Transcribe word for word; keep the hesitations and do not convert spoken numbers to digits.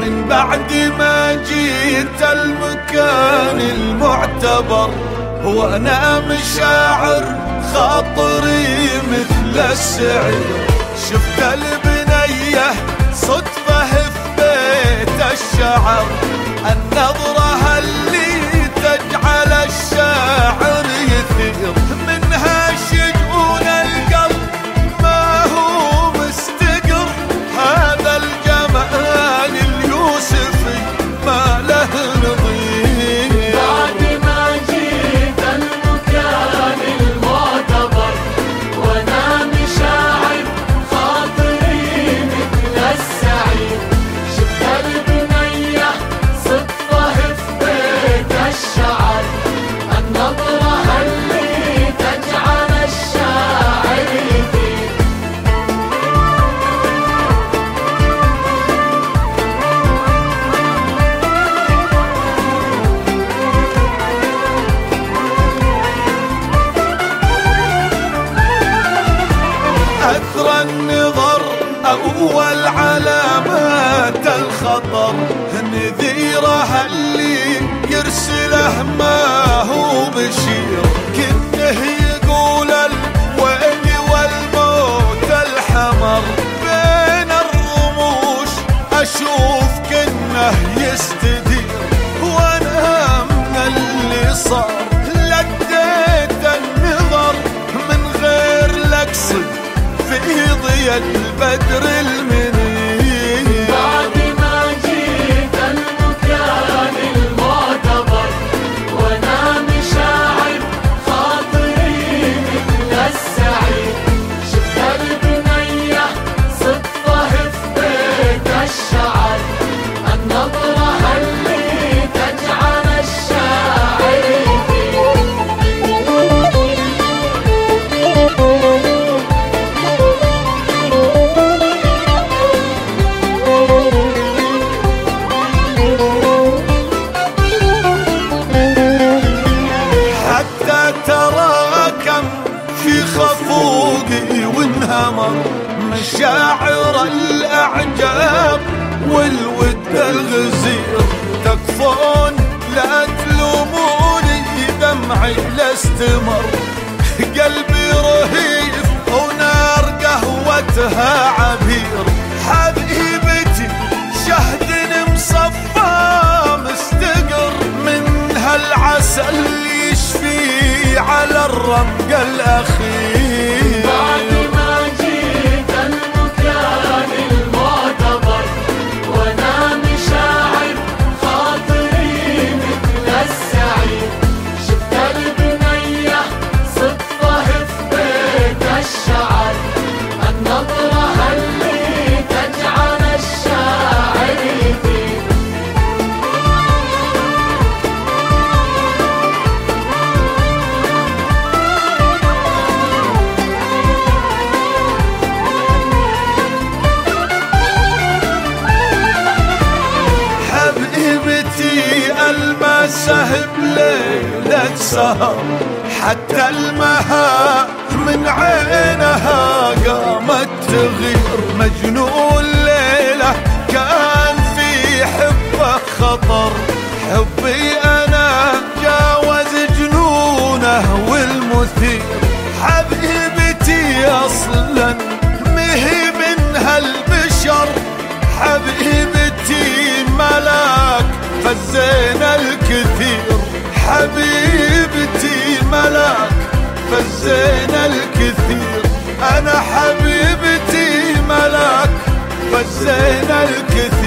من بعد ما جيت المكان المعتبر، وانا مشاعر خاطري مثل السعير. شفت البنية صدفة في بيت الشعر، النظرة اللي تجعل الشاعر يثير، منها شجون القلب ما هو مستقر. هذا الجمال اليوسفي ما له نظير. بعد ما جيت المكان المعتبر، وانا مشاعر خاطري مثل السعير. شفت البنية صدفة في بيت الشعر، النظرة اللي تجعل الشاعر يثير. أثر النظر أول علامات الخطر، نذيره اللي يرسله ما هو بشير. كنه يقول الويل والموت الحمر، بين الرموش أشوف كنه يستدير. وانا من اللي صار لديت النظر من غير لقصد في ضياء البدر المنير. بعد ما جيت المكان المعتبر، وانا مشاعر خاطري مثل السعير. شفت البنية صدفة في بيت الشعر، النظرة اللي تجعل الشاعر يثير. حتى تراكم في خفوقي وانهمر مشاعر الأعجاب والود الغزير. تكفون لا تلوموني دمعي لاستمر، قلبي رهيف ونار قهوتها عبير. حبيبتي شهد مصفى مستقر، من هالعسل يشفي على الرمق الأخير. بعد ما جيت المكان المعتبر، وانا مشاعر خاطري مثل السعير. شفت البنية صدفة في بيت الشعر، النظرة اللي تجعل الشاعر يثير. حبيبتي المسه بليلة سهر، حتى المها من عينها قامت تغير. مجنون ليلة كان في حبه خطر، حبي أنا جاوز جنونه والمثير. حبيبتي أصلا مهي من هالبشر، حبيبتي ملاك فزين الكثير. حبيبتي ملاك فزين الكثير. أنا حبيبتي ملاك فزين الكثير.